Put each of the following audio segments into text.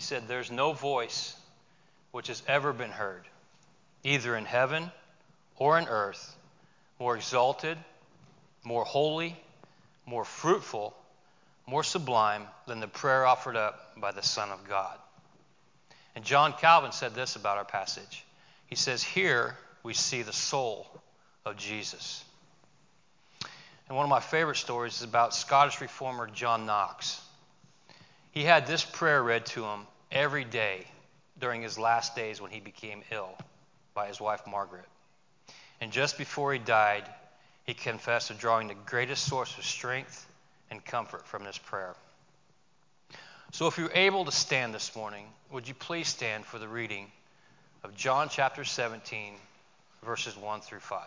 said, there's no voice which has ever been heard, either in heaven or in earth, more exalted, more holy, more fruitful, more sublime than the prayer offered up by the Son of God. And John Calvin said this about our passage. He says, here we see the soul of Jesus. And one of my favorite stories is about Scottish reformer John Knox. He had this prayer read to him every day during his last days when he became ill by his wife Margaret. And just before he died, he confessed to drawing the greatest source of strength and comfort from this prayer. So if you're able to stand this morning, would you please stand for the reading of John chapter 17, verses 1 through 5.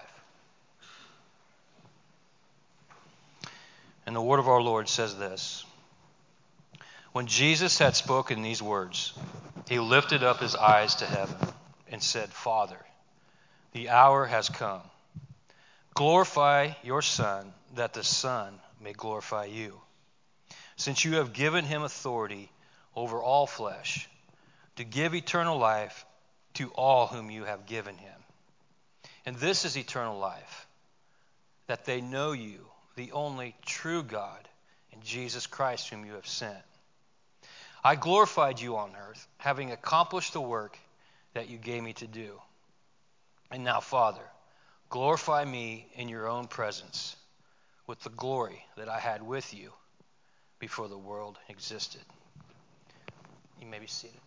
And the word of our Lord says this. When Jesus had spoken these words, he lifted up his eyes to heaven and said, Father, the hour has come. Glorify your Son, that the Son may glorify you, since you have given him authority over all flesh, to give eternal life to all whom you have given him. And this is eternal life, that they know you, the only true God, and Jesus Christ whom you have sent. I glorified you on earth, having accomplished the work that you gave me to do. And now, Father, glorify me in your own presence with the glory that I had with you before the world existed. You may be seated.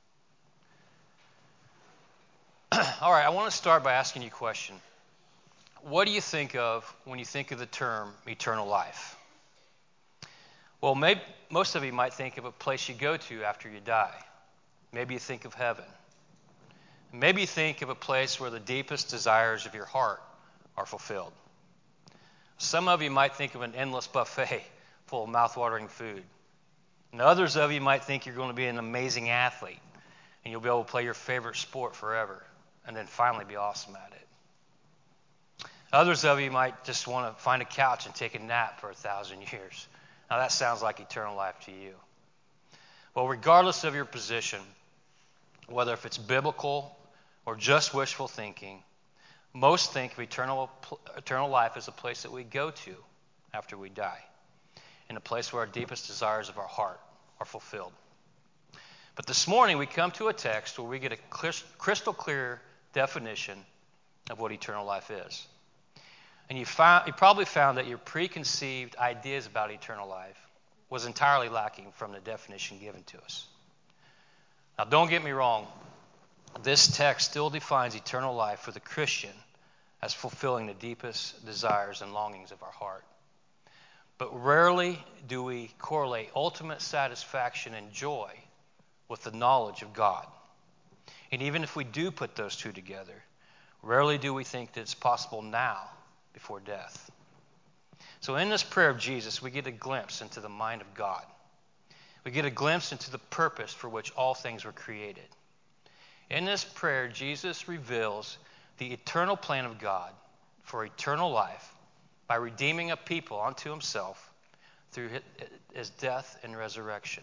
All right, I want to start by asking you a question. What do you think of when you think of the term eternal life? Well, most of you might think of a place you go to after you die. Maybe you think of heaven. Maybe you think of a place where the deepest desires of your heart are fulfilled. Some of you might think of an endless buffet full of mouth-watering food. And others of you might think you're going to be an amazing athlete and you'll be able to play your favorite sport forever and then finally be awesome at it. Others of you might just want to find a couch and take a nap for 1,000 years. Now that sounds like eternal life to you. Well, regardless of your position, whether if it's biblical or just wishful thinking, most think of eternal life as a place that we go to after we die, in a place where our deepest desires of our heart are fulfilled. But this morning we come to a text where we get a crystal clear definition of what eternal life is. And you probably found that your preconceived ideas about eternal life was entirely lacking from the definition given to us. Now, don't get me wrong. This text still defines eternal life for the Christian as fulfilling the deepest desires and longings of our heart. But rarely do we correlate ultimate satisfaction and joy with the knowledge of God. And even if we do put those two together, rarely do we think that it's possible now before death. So in this prayer of Jesus, we get a glimpse into the mind of God. We get a glimpse into the purpose for which all things were created. In this prayer, Jesus reveals the eternal plan of God for eternal life by redeeming a people unto himself through his death and resurrection.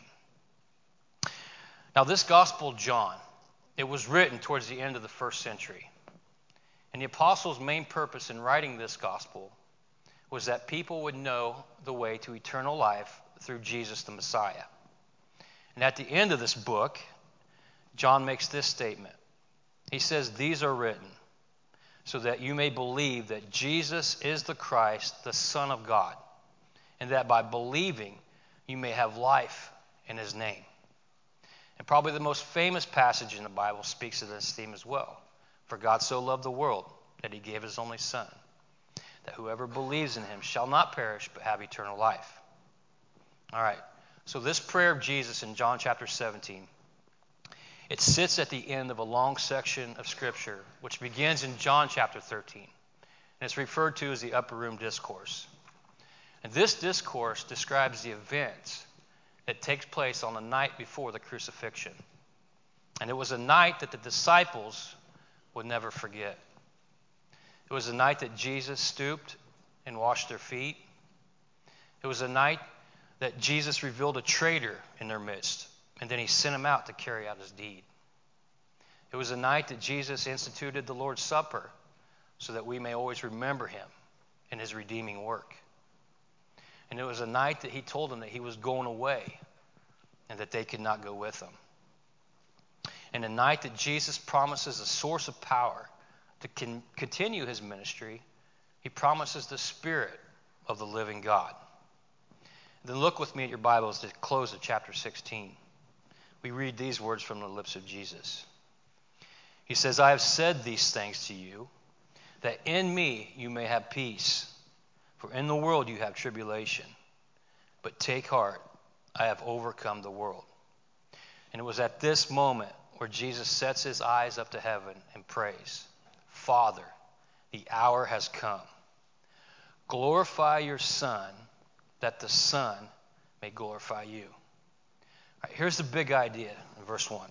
Now, this Gospel of John, it was written towards the end of the first century. And the apostles' main purpose in writing this gospel was that people would know the way to eternal life through Jesus the Messiah. And at the end of this book, John makes this statement. He says, "These are written so that you may believe that Jesus is the Christ, the Son of God, and that by believing you may have life in his name." And probably the most famous passage in the Bible speaks of this theme as well. For God so loved the world that he gave his only Son, that whoever believes in him shall not perish but have eternal life. All right, so this prayer of Jesus in John chapter 17, it sits at the end of a long section of Scripture which begins in John chapter 13. And it's referred to as the Upper Room Discourse. And this discourse describes the events that takes place on the night before the crucifixion. And it was a night that the disciples would never forget. It was a night that Jesus stooped and washed their feet. It was a night that Jesus revealed a traitor in their midst and then he sent him out to carry out his deed. It was a night that Jesus instituted the Lord's Supper so that we may always remember him and his redeeming work. And it was a night that he told them that he was going away and that they could not go with him. And a night that Jesus promises a source of power to continue his ministry. He promises the Spirit of the living God. Then look with me at your Bibles to close at chapter 16. We read these words from the lips of Jesus. He says, I have said these things to you, that in me you may have peace. For in the world you have tribulation. But take heart, I have overcome the world. And it was at this moment where Jesus sets his eyes up to heaven and prays, Father, the hour has come. Glorify your Son, that the Son may glorify you. All right, here's the big idea in verse 1.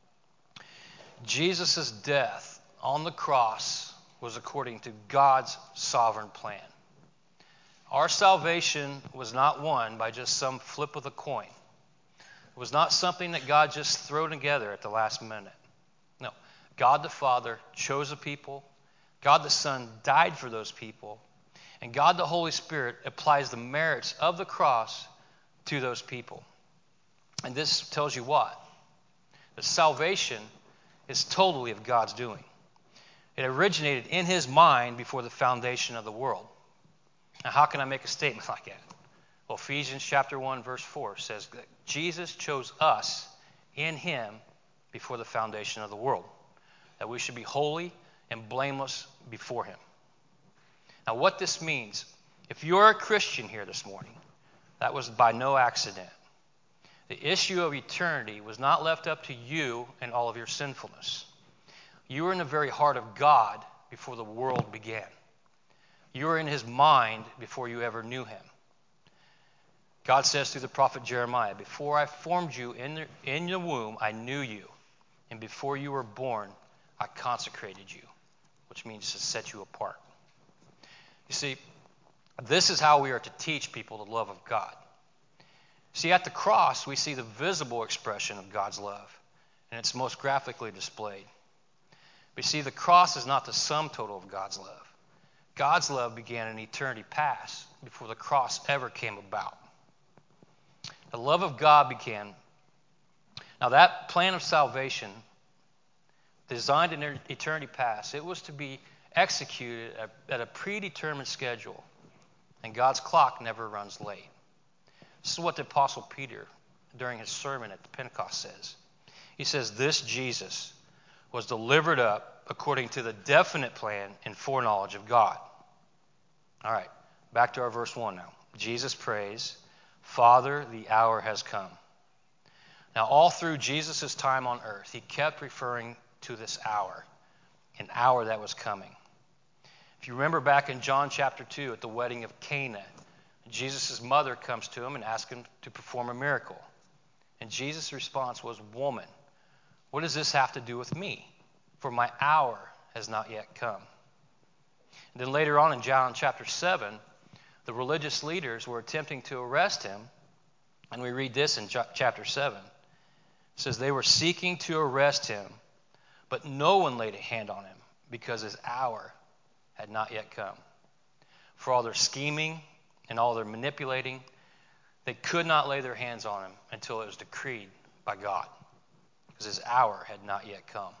Jesus' death on the cross was according to God's sovereign plan. Our salvation was not won by just some flip of the coin. It was not something that God just threw together at the last minute. No, God the Father chose a people. God the Son died for those people. And God the Holy Spirit applies the merits of the cross to those people. And this tells you what? That salvation is totally of God's doing. It originated in his mind before the foundation of the world. Now, how can I make a statement like that? Well, Ephesians chapter 1, verse 4 says that Jesus chose us in him before the foundation of the world, that we should be holy and blameless before him. Now, what this means, if you're a Christian here this morning, that was by no accident. The issue of eternity was not left up to you and all of your sinfulness. You were in the very heart of God before the world began. You were in his mind before you ever knew him. God says through the prophet Jeremiah, before I formed you in the womb, I knew you. And before you were born, I consecrated you, which means to set you apart. You see, this is how we are to teach people the love of God. See, at the cross, we see the visible expression of God's love, and it's most graphically displayed. But you see, the cross is not the sum total of God's love. God's love began in eternity past, before the cross ever came about. The love of God began. Now, that plan of salvation, designed in eternity past, it was to be executed at a predetermined schedule, and God's clock never runs late. This is what the Apostle Peter, during his sermon at the Pentecost, says. He says, this Jesus was delivered up according to the definite plan and foreknowledge of God. All right, back to our verse 1 now. Jesus prays, Father, the hour has come. Now, all through Jesus' time on earth, he kept referring to this hour, an hour that was coming. If you remember back in John chapter 2 at the wedding of Cana, Jesus' mother comes to him and asks him to perform a miracle. And Jesus' response was, woman, what does this have to do with me? For my hour has not yet come. And then later on in John chapter 7, the religious leaders were attempting to arrest him. And we read this in chapter 7. It says they were seeking to arrest him, but no one laid a hand on him because his hour had not yet come. For all their scheming and all their manipulating, they could not lay their hands on him until it was decreed by God, because his hour had not yet come.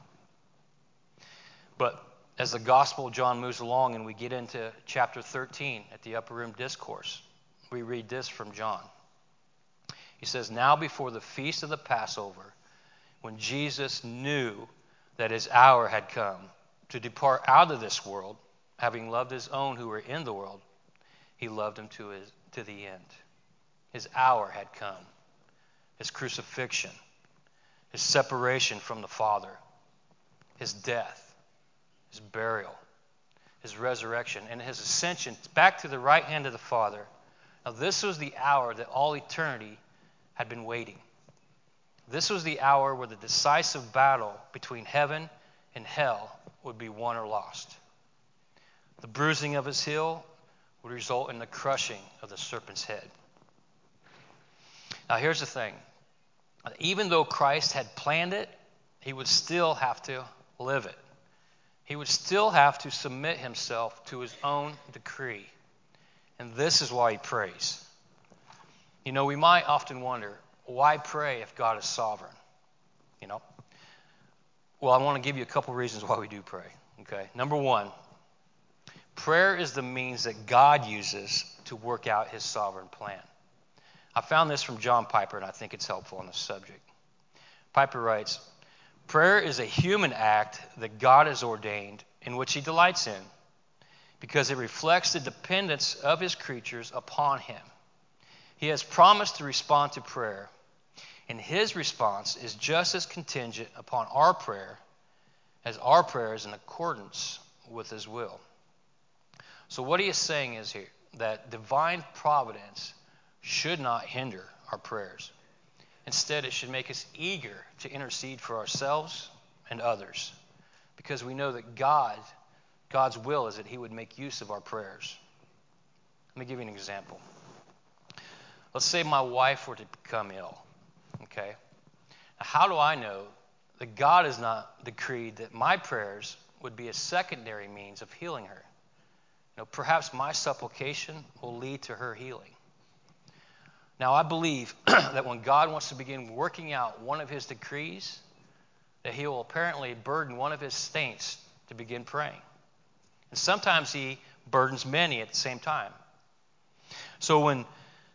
But as the Gospel of John moves along and we get into chapter 13 at the Upper Room Discourse, we read this from John. He says, now before the feast of the Passover, when Jesus knew that his hour had come to depart out of this world, having loved his own who were in the world, he loved them to the end. His hour had come. His crucifixion, his separation from the Father, his death, his burial, his resurrection, and his ascension back to the right hand of the Father. Now, this was the hour that all eternity had been waiting. This was the hour where the decisive battle between heaven and hell would be won or lost. The bruising of his heel would result in the crushing of the serpent's head. Now, here's the thing. Even though Christ had planned it, he would still have to live it. He would still have to submit himself to his own decree. And this is why he prays. You know, we might often wonder, why pray if God is sovereign? You know? Well, I want to give you a couple reasons why we do pray. Okay? Number one, prayer is the means that God uses to work out his sovereign plan. I found this from John Piper, and I think it's helpful on this subject. Piper writes, prayer is a human act that God has ordained in which he delights in because it reflects the dependence of his creatures upon him. He has promised to respond to prayer, and his response is just as contingent upon our prayer as our prayer is in accordance with his will. So what he is saying is here that divine providence should not hinder our prayers. Instead, it should make us eager to intercede for ourselves and others because we know that God's will is that he would make use of our prayers. Let me give you an example. Let's say my wife were to become ill. Okay? Now, how do I know that God has not decreed that my prayers would be a secondary means of healing her? You know, perhaps my supplication will lead to her healing. Now, I believe that when God wants to begin working out one of his decrees, that he will apparently burden one of his saints to begin praying. And sometimes he burdens many at the same time. So when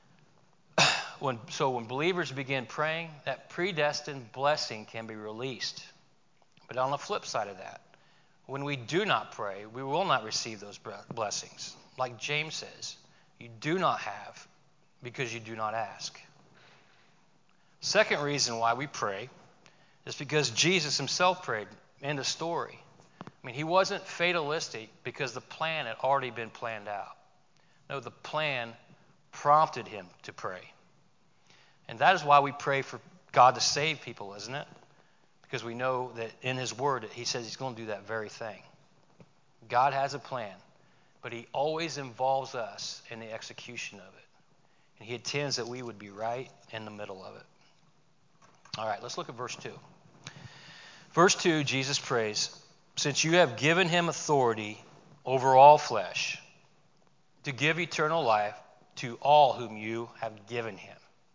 believers begin praying, that predestined blessing can be released. But on the flip side of that, when we do not pray, we will not receive those blessings. Like James says, you do not have because you do not ask. Second reason why we pray is because Jesus himself prayed. End of story. I mean, he wasn't fatalistic because the plan had already been planned out. No, the plan prompted him to pray. And that is why we pray for God to save people, isn't it? Because we know that in his word, he says he's going to do that very thing. God has a plan, but he always involves us in the execution of it. And he intends that we would be right in the middle of it. All right, let's look at verse 2. Verse 2, Jesus prays, since you have given him authority over all flesh, to give eternal life to all whom you have given him.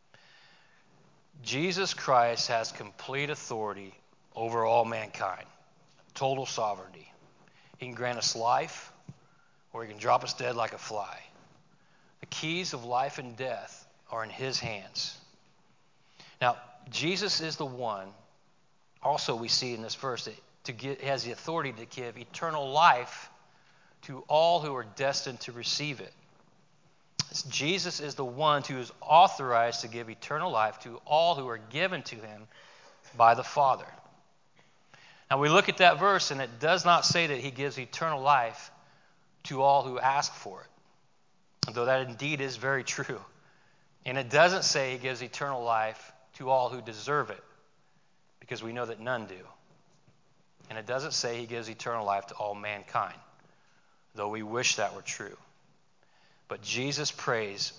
Jesus Christ has complete authority over all mankind, total sovereignty. He can grant us life, or he can drop us dead like a fly. The keys of life and death are in his hands. Now, Jesus is the one, also we see in this verse, that has the authority to give eternal life to all who are destined to receive it. Jesus is the one who is authorized to give eternal life to all who are given to him by the Father. Now we look at that verse, and it does not say that he gives eternal life to all who ask for it, though that indeed is very true. And it doesn't say he gives eternal life to all who deserve it, because we know that none do. And it doesn't say he gives eternal life to all mankind, though we wish that were true. But Jesus prays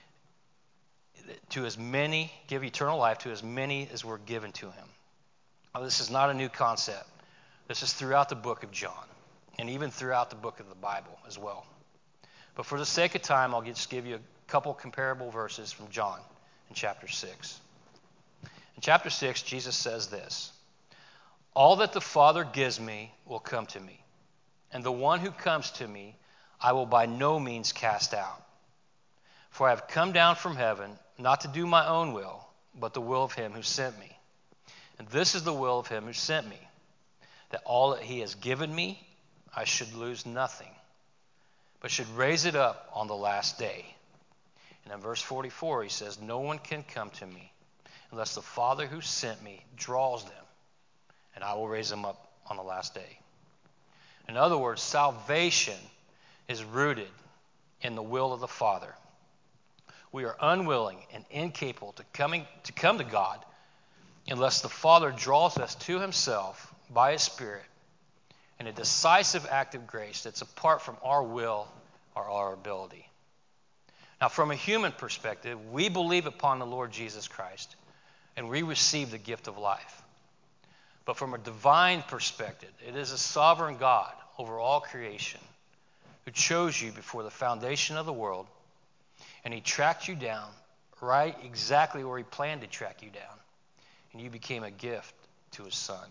to as many, give eternal life to as many as were given to him. Now, this is not a new concept. This is throughout the book of John, and even throughout the book of the Bible as well. But for the sake of time, I'll just give you a couple comparable verses from John in chapter 6. In chapter 6, Jesus says this, all that the Father gives me will come to me, and the one who comes to me I will by no means cast out. For I have come down from heaven, not to do my own will, but the will of him who sent me. And this is the will of him who sent me, that all that he has given me, I should lose nothing, but should raise it up on the last day. And in verse 44, he says, no one can come to me unless the Father who sent me draws them, and I will raise them up on the last day. In other words, salvation is rooted in the will of the Father. We are unwilling and incapable to come to God unless the Father draws us to himself by his Spirit in a decisive act of grace that's apart from our will or our ability. Now, from a human perspective, we believe upon the Lord Jesus Christ, and we receive the gift of life. But from a divine perspective, it is a sovereign God over all creation who chose you before the foundation of the world, and he tracked you down right exactly where he planned to track you down, and you became a gift to his son.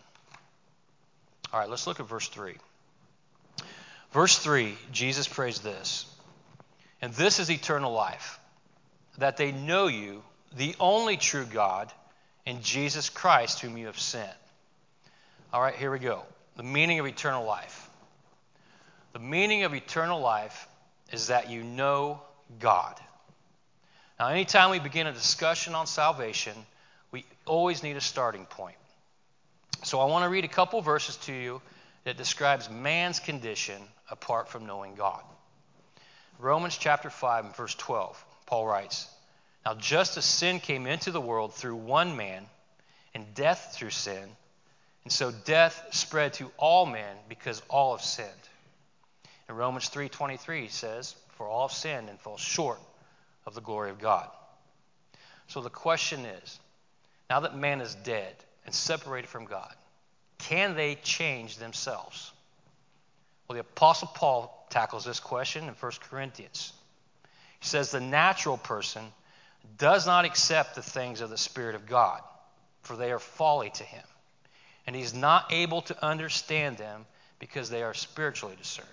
All right, let's look at verse 3. Verse 3, Jesus prays this, "And this is eternal life, that they know you, the only true God, and Jesus Christ whom you have sent." All right, here we go. The meaning of eternal life. The meaning of eternal life is that you know God. Now, anytime we begin a discussion on salvation, we always need a starting point. So I want to read a couple verses to you that describes man's condition apart from knowing God. Romans chapter 5 and verse 12, Paul writes, "Now just as sin came into the world through one man, and death through sin, and so death spread to all men because all have sinned." And Romans 3:23 says, "For all have sinned and fall short of the glory of God." So the question is, now that man is dead and separated from God, can they change themselves? Well, the Apostle Paul tackles this question in 1 Corinthians. He says the natural person does not accept the things of the Spirit of God, for they are folly to him, and he's not able to understand them because they are spiritually discerned.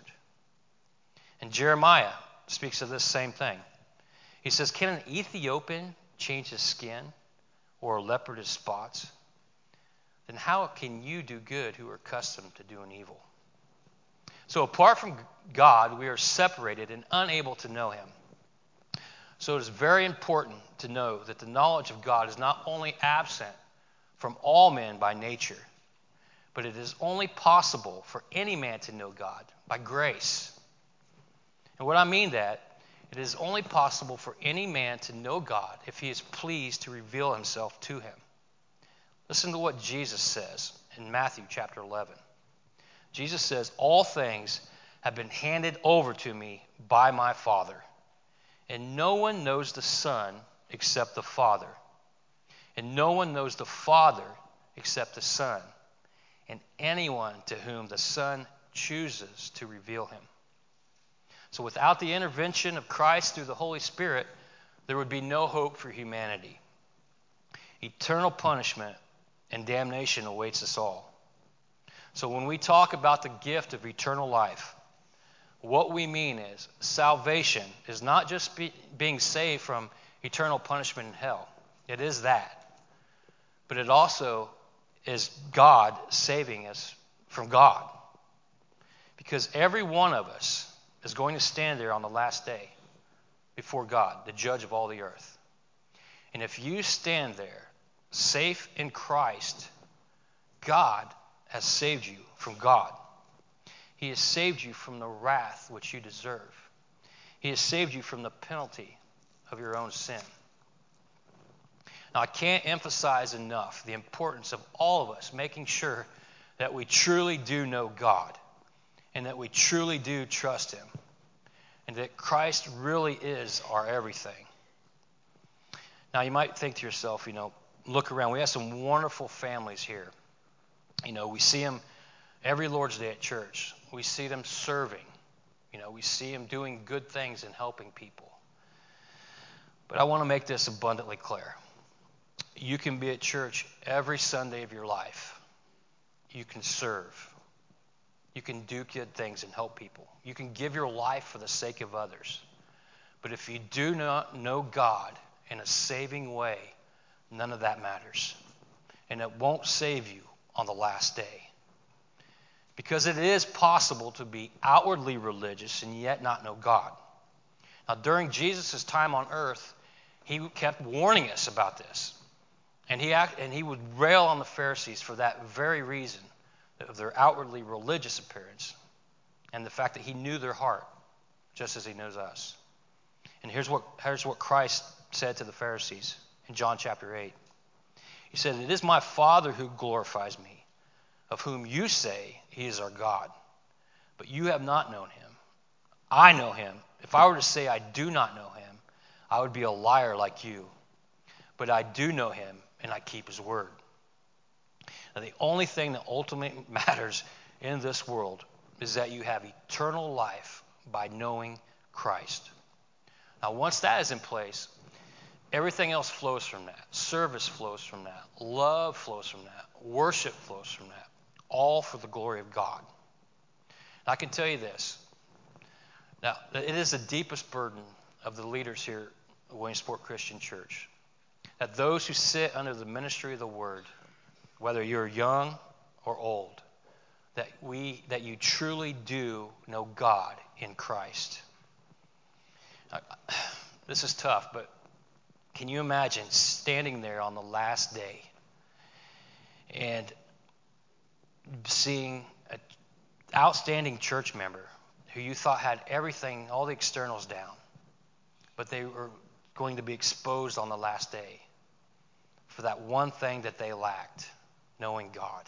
And Jeremiah speaks of this same thing. He says, "Can an Ethiopian change his skin, or a leopard his spots? Then how can you do good who are accustomed to doing evil?" So apart from God, we are separated and unable to know him. So it is very important to know that the knowledge of God is not only absent from all men by nature, but it is only possible for any man to know God by grace. And what I mean that, it is only possible for any man to know God if he is pleased to reveal himself to him. Listen to what Jesus says in Matthew chapter 11. Jesus says, "All things have been handed over to me by my Father, and no one knows the Son except the Father, and no one knows the Father except the Son, and anyone to whom the Son chooses to reveal him." So without the intervention of Christ through the Holy Spirit, there would be no hope for humanity. Eternal punishment and damnation awaits us all. So when we talk about the gift of eternal life, what we mean is salvation is not just being saved from eternal punishment in hell. It is that. But it also is God saving us from God. Because every one of us is going to stand there on the last day before God, the judge of all the earth. And if you stand there safe in Christ, God has saved you from God. He has saved you from the wrath which you deserve. He has saved you from the penalty of your own sin. Now, I can't emphasize enough the importance of all of us making sure that we truly do know God and that we truly do trust him and that Christ really is our everything. Now, you might think to yourself, look around. We have some wonderful families here. We see them every Lord's Day at church. We see them serving. We see them doing good things and helping people. But I want to make this abundantly clear. You can be at church every Sunday of your life. You can serve. You can do good things and help people. You can give your life for the sake of others. But if you do not know God in a saving way, none of that matters. And it won't save you on the last day. Because it is possible to be outwardly religious and yet not know God. Now, during Jesus' time on earth, he kept warning us about this. And he would rail on the Pharisees for that very reason, of their outwardly religious appearance and the fact that he knew their heart, just as he knows us. And here's what Christ said to the Pharisees in John chapter 8. He said, "It is my Father who glorifies me, of whom you say he is our God. But you have not known him. I know him. If I were to say I do not know him, I would be a liar like you. But I do know him and I keep his word. Now, the only thing that ultimately matters in this world is that you have eternal life by knowing Christ. Now, once that is in place, everything else flows from that. Service flows from that. Love flows from that. Worship flows from that. All for the glory of God. And I can tell you this. Now, it is the deepest burden of the leaders here at Williamsport Christian Church that those who sit under the ministry of the Word, whether you're young or old, that you truly do know God in Christ. This is tough, but can you imagine standing there on the last day and seeing an outstanding church member who you thought had everything, all the externals down, but they were going to be exposed on the last day for that one thing that they lacked, knowing God?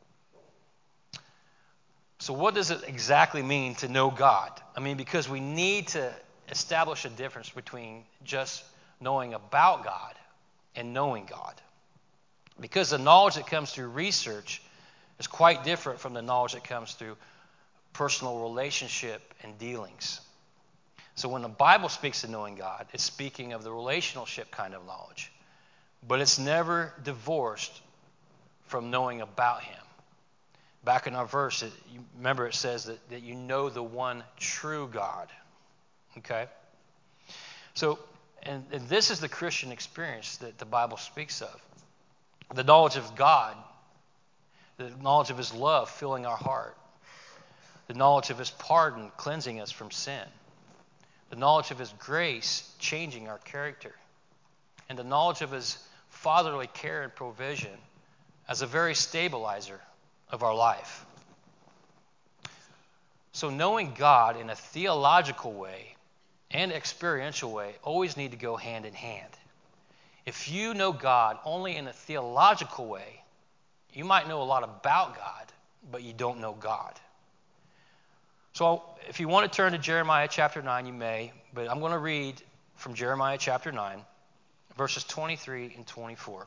So what does it exactly mean to know God? I mean, because we need to establish a difference between just knowing about God and knowing God. Because the knowledge that comes through research is quite different from the knowledge that comes through personal relationship and dealings. So when the Bible speaks of knowing God, it's speaking of the relationship kind of knowledge. But it's never divorced from knowing about Him. Back in our verse, remember it says that you know the one true God. Okay? So, and this is the Christian experience that the Bible speaks of. The knowledge of God, the knowledge of His love filling our heart, the knowledge of His pardon cleansing us from sin, the knowledge of His grace changing our character, and the knowledge of His fatherly care and provision as a very stabilizer of our life. So knowing God in a theological way and experiential way always need to go hand in hand. If you know God only in a theological way, you might know a lot about God, but you don't know God. So if you want to turn to Jeremiah chapter 9, you may, but I'm going to read from Jeremiah chapter 9, verses 23 and 24.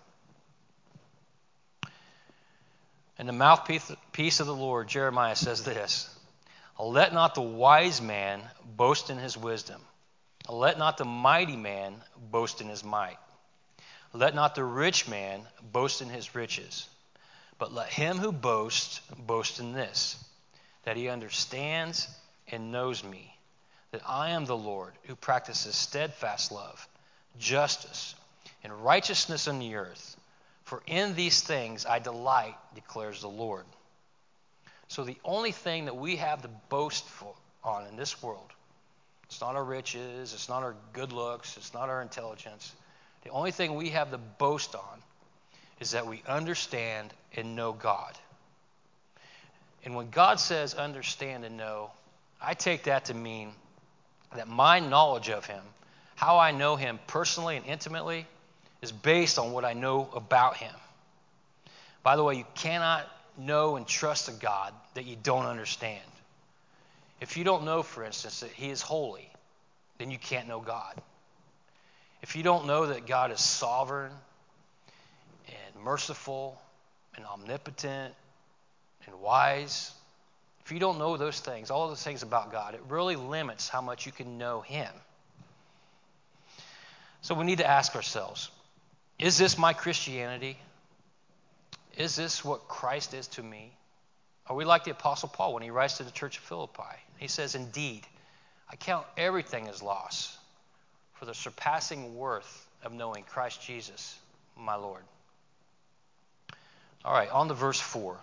In the mouthpiece of the Lord, Jeremiah says this: "Let not the wise man boast in his wisdom. Let not the mighty man boast in his might. Let not the rich man boast in his riches. But let him who boasts boast in this, that he understands and knows me, that I am the Lord who practices steadfast love, justice, and righteousness on the earth. For in these things I delight, declares the Lord." So the only thing that we have to boast on in this world, it's not our riches, it's not our good looks, it's not our intelligence. The only thing we have to boast on is that we understand and know God. And when God says understand and know, I take that to mean that my knowledge of Him, how I know Him personally and intimately, is based on what I know about Him. By the way, you cannot know and trust a God that you don't understand. If you don't know, for instance, that He is holy, then you can't know God. If you don't know that God is sovereign and merciful and omnipotent and wise, if you don't know those things, all those things about God, it really limits how much you can know Him. So we need to ask ourselves, is this my Christianity? Is this what Christ is to me? Are we like the Apostle Paul when he writes to the church of Philippi? He says, "Indeed, I count everything as loss for the surpassing worth of knowing Christ Jesus, my Lord." All right, on to verse 4.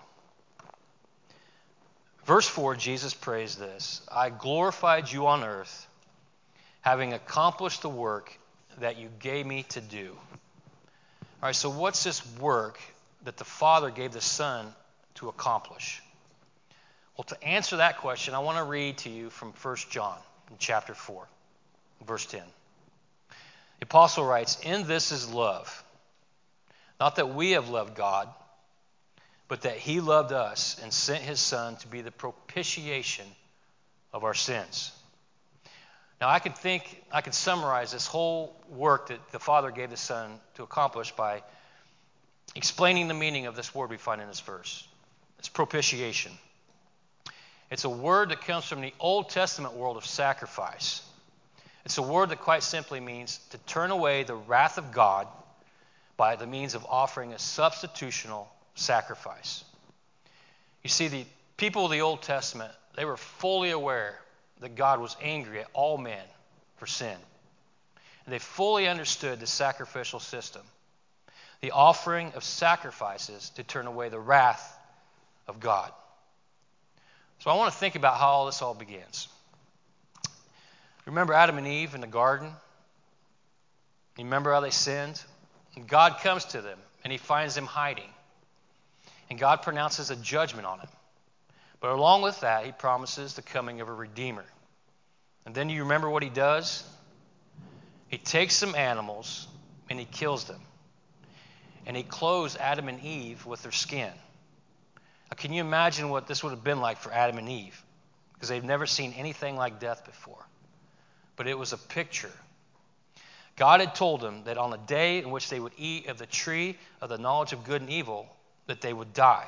Verse 4, Jesus prays this: "I glorified you on earth, having accomplished the work that you gave me to do." All right, so what's this work that the Father gave the Son to accomplish? Well, to answer that question, I want to read to you from 1 John in chapter 4, verse 10. The apostle writes, "In this is love, not that we have loved God, but that He loved us and sent His Son to be the propitiation of our sins." Now, I could summarize this whole work that the Father gave the Son to accomplish by explaining the meaning of this word we find in this verse. It's propitiation. It's a word that comes from the Old Testament world of sacrifice. It's a word that quite simply means to turn away the wrath of God by the means of offering a substitutional sacrifice. You see, the people of the Old Testament, they were fully aware that God was angry at all men for sin. And they fully understood the sacrificial system, the offering of sacrifices to turn away the wrath of God. So I want to think about how this all begins. Remember Adam and Eve in the garden? You remember how they sinned? And God comes to them, and he finds them hiding. And God pronounces a judgment on them. But along with that, he promises the coming of a Redeemer. And then you remember what he does? He takes some animals, and he kills them. And he clothes Adam and Eve with their skin. Now, can you imagine what this would have been like for Adam and Eve? Because they've never seen anything like death before. But it was a picture. God had told them that on the day in which they would eat of the tree of the knowledge of good and evil, that they would die.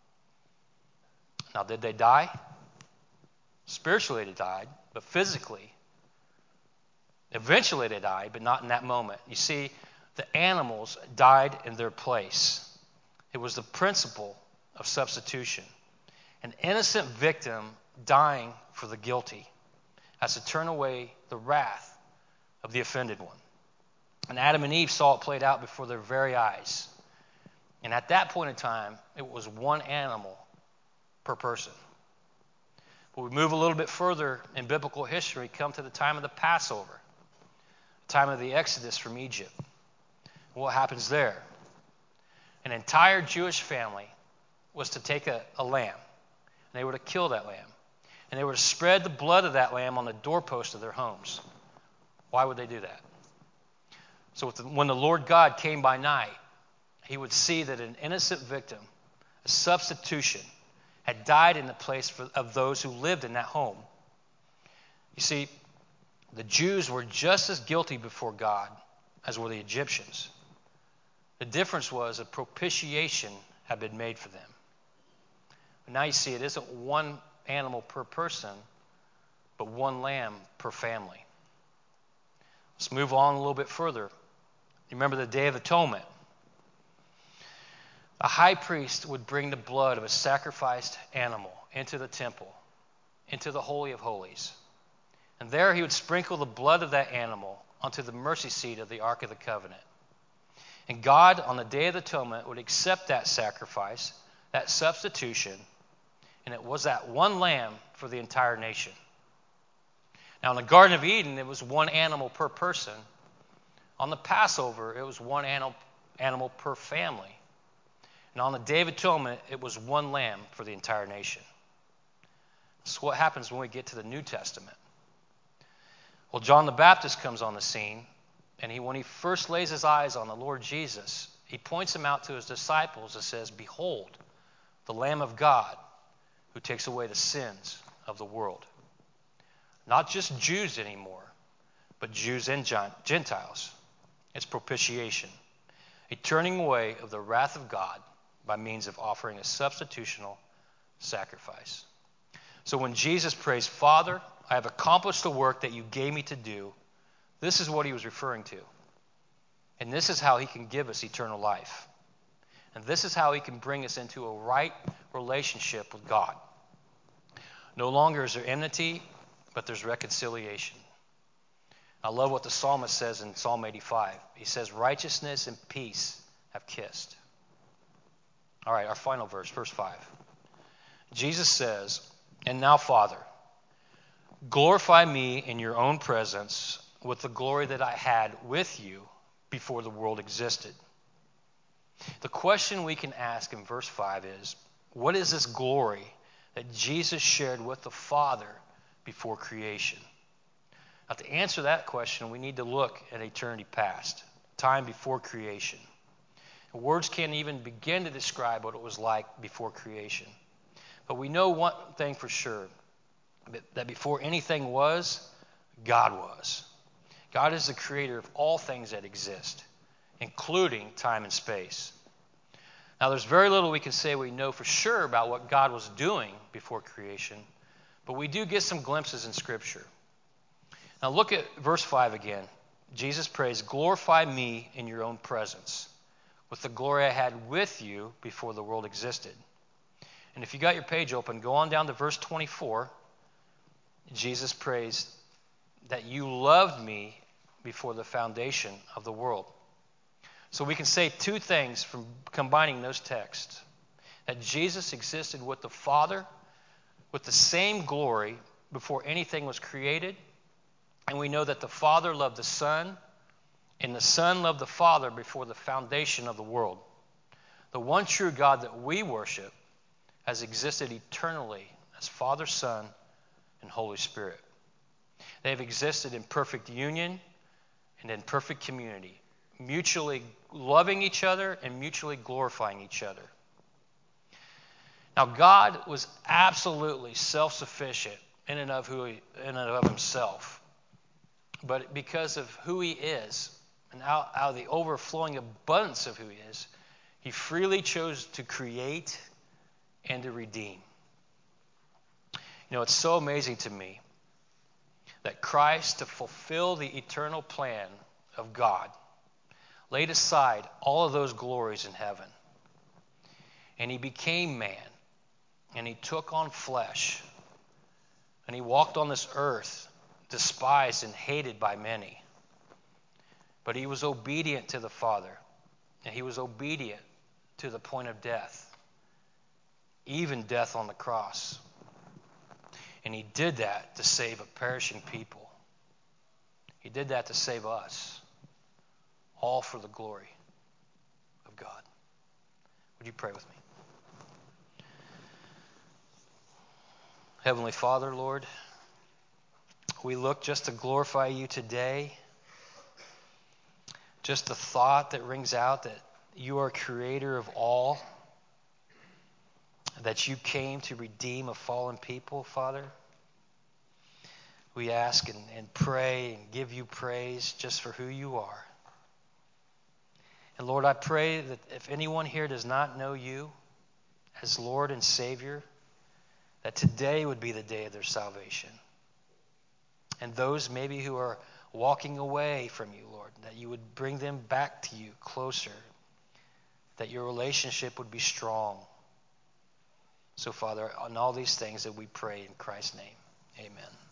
Now, did they die? Spiritually they died, but physically, eventually they died, but not in that moment. You see, the animals died in their place. It was the principle of substitution. An innocent victim dying for the guilty as to turn away the wrath of the offended one. And Adam and Eve saw it played out before their very eyes. And at that point in time, it was one animal per person. But we move a little bit further in biblical history, come to the time of the Passover, the time of the Exodus from Egypt. What happens there? An entire Jewish family was to take a lamb, and they were to kill that lamb. And they were to spread the blood of that lamb on the doorpost of their homes. Why would they do that? So when the Lord God came by night, he would see that an innocent victim, a substitution, had died in the place of those who lived in that home. You see, the Jews were just as guilty before God as were the Egyptians. The difference was a propitiation had been made for them. But now you see it isn't one animal per person, but one lamb per family. Let's move on a little bit further. You remember the Day of Atonement. A high priest would bring the blood of a sacrificed animal into the temple, into the Holy of Holies. And there he would sprinkle the blood of that animal onto the mercy seat of the Ark of the Covenant. And God, on the Day of Atonement, would accept that sacrifice, that substitution, and it was that one lamb for the entire nation. Now, in the Garden of Eden, it was one animal per person. On the Passover, it was one animal per family. And on the Day of Atonement, it was one lamb for the entire nation. So what happens when we get to the New Testament? Well, John the Baptist comes on the scene, and when he first lays his eyes on the Lord Jesus, he points him out to his disciples and says, "Behold, the Lamb of God who takes away the sins of the world." Not just Jews anymore, but Jews and Gentiles. It's propitiation, a turning away of the wrath of God by means of offering a substitutional sacrifice. So when Jesus prays, "Father, I have accomplished the work that you gave me to do," this is what he was referring to. And this is how he can give us eternal life. And this is how he can bring us into a right relationship with God. No longer is there enmity, but there's reconciliation. I love what the psalmist says in Psalm 85. He says, "Righteousness and peace have kissed." All right, our final verse, verse 5. Jesus says, "And now, Father, glorify me in your own presence with the glory that I had with you before the world existed." The question we can ask in verse 5 is, what is this glory that Jesus shared with the Father before creation? Now, to answer that question, we need to look at eternity past, time before creation. Words can't even begin to describe what it was like before creation. But we know one thing for sure, that before anything was, God was. God is the creator of all things that exist, including time and space. Now, there's very little we can say we know for sure about what God was doing before creation, but we do get some glimpses in Scripture. Now, look at verse 5 again. Jesus prays, "Glorify me in your own presence, with the glory I had with you before the world existed." And if you got your page open, go on down to verse 24. Jesus prays that you loved me before the foundation of the world. So we can say two things from combining those texts. That Jesus existed with the Father with the same glory before anything was created. And we know that the Father loved the Son, and the Son loved the Father before the foundation of the world. The one true God that we worship has existed eternally as Father, Son, and Holy Spirit. They have existed in perfect union and in perfect community, mutually loving each other and mutually glorifying each other. Now, God was absolutely self-sufficient in and of himself. But because of who he is, and out of the overflowing abundance of who he is, he freely chose to create and to redeem. You know, it's so amazing to me that Christ, to fulfill the eternal plan of God, laid aside all of those glories in heaven. And he became man. And he took on flesh. And he walked on this earth, despised and hated by many. But he was obedient to the Father. And he was obedient to the point of death. Even death on the cross. And he did that to save a perishing people. He did that to save us. All for the glory of God. Would you pray with me? Heavenly Father, Lord, we look just to glorify you today. Just the thought that rings out that you are creator of all, that you came to redeem a fallen people, Father. We ask and pray and give you praise just for who you are. And Lord, I pray that if anyone here does not know you as Lord and Savior, that today would be the day of their salvation. And those maybe who are walking away from you, Lord, that you would bring them back to you closer, that your relationship would be strong. So, Father, on all these things that we pray in Christ's name, amen.